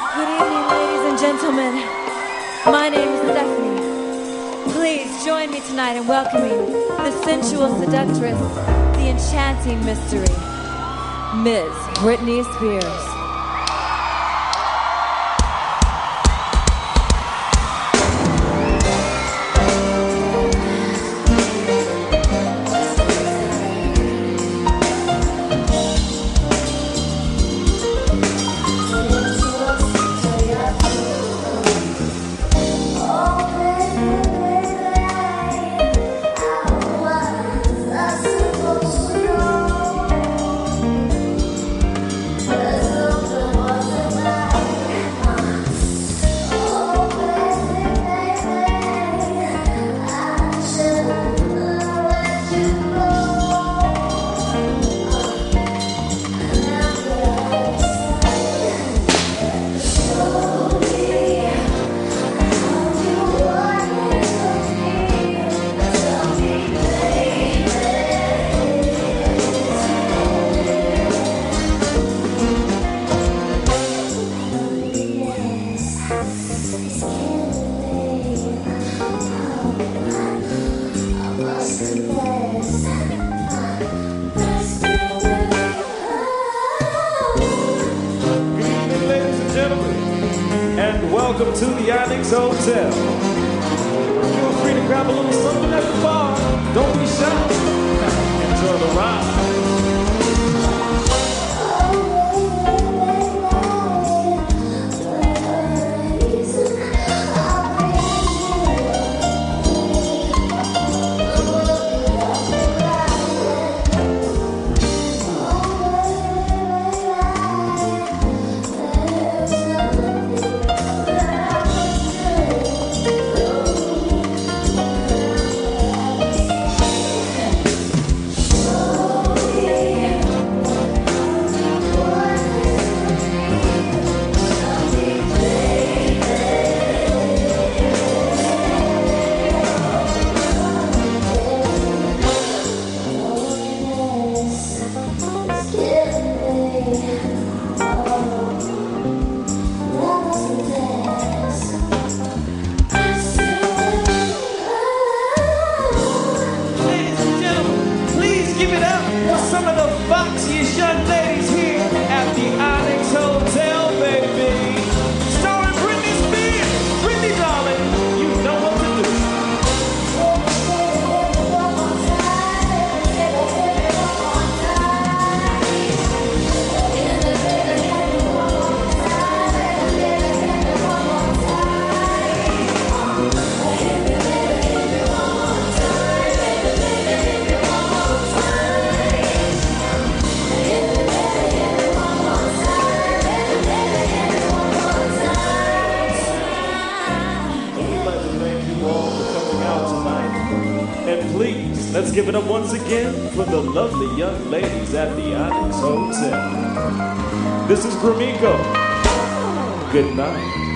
Good evening, ladies and gentlemen. My name is Stephanie. Please join me tonight in welcoming the sensual seductress, the enchanting mystery, Ms. Britney Spears. Welcome to the Onyx Hotel. Feel free to grab a little something at the bar. Don't be shy. Enjoy the ride. Some of the foxiest young ladies here at the Onyx Hotel, baby. Starring Britney Spears. Britney, darling, you know what to do. And please, let's give it up once again for the lovely young ladies at the Onyx Hotel. This is Gromiko. Good night.